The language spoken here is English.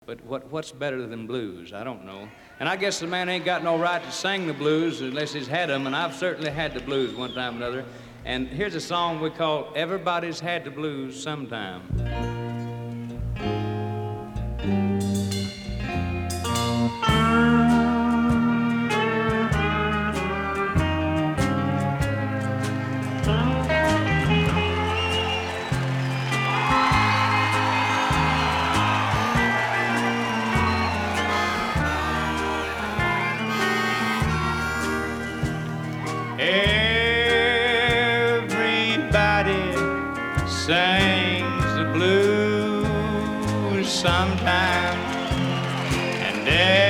But what's better than blues? I don't know. And I guess the man ain't got no right to sing the blues unless he's had them, and I've certainly had the blues one time or another. And here's a song we call Everybody's Had the Blues Sometime. Everybody sings the blues sometime, and